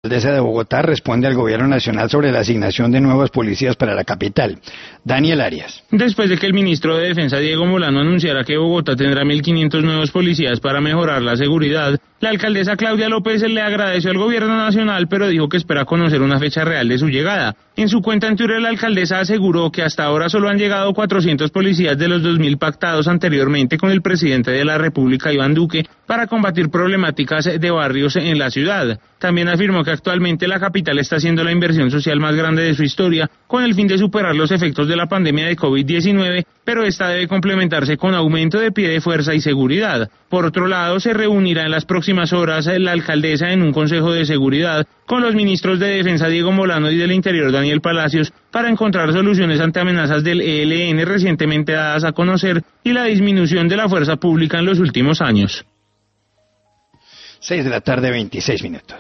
La alcaldesa de Bogotá responde al gobierno nacional sobre la asignación de nuevos policías para la capital. Daniel Arias. Después de que el ministro de Defensa Diego Molano anunciara que Bogotá tendrá 1.500 nuevos policías para mejorar la seguridad, la alcaldesa Claudia López le agradeció al gobierno nacional, pero dijo que espera conocer una fecha real de su llegada. En su cuenta en Twitter, la alcaldesa aseguró que hasta ahora solo han llegado 400 policías de los 2.000 pactados anteriormente con el presidente de la República, Iván Duque, para combatir problemáticas de barrios en la ciudad. También afirmó que actualmente la capital está haciendo la inversión social más grande de su historia, con el fin de superar los efectos de la pandemia de COVID-19, pero esta debe complementarse con aumento de pie de fuerza y seguridad. Por otro lado, se reunirá en las próximas horas la alcaldesa en un consejo de seguridad con los ministros de Defensa Diego Molano y del Interior Daniel Palacios para encontrar soluciones ante amenazas del ELN recientemente dadas a conocer y la disminución de la fuerza pública en los últimos años. 6 de la tarde, 26 minutos.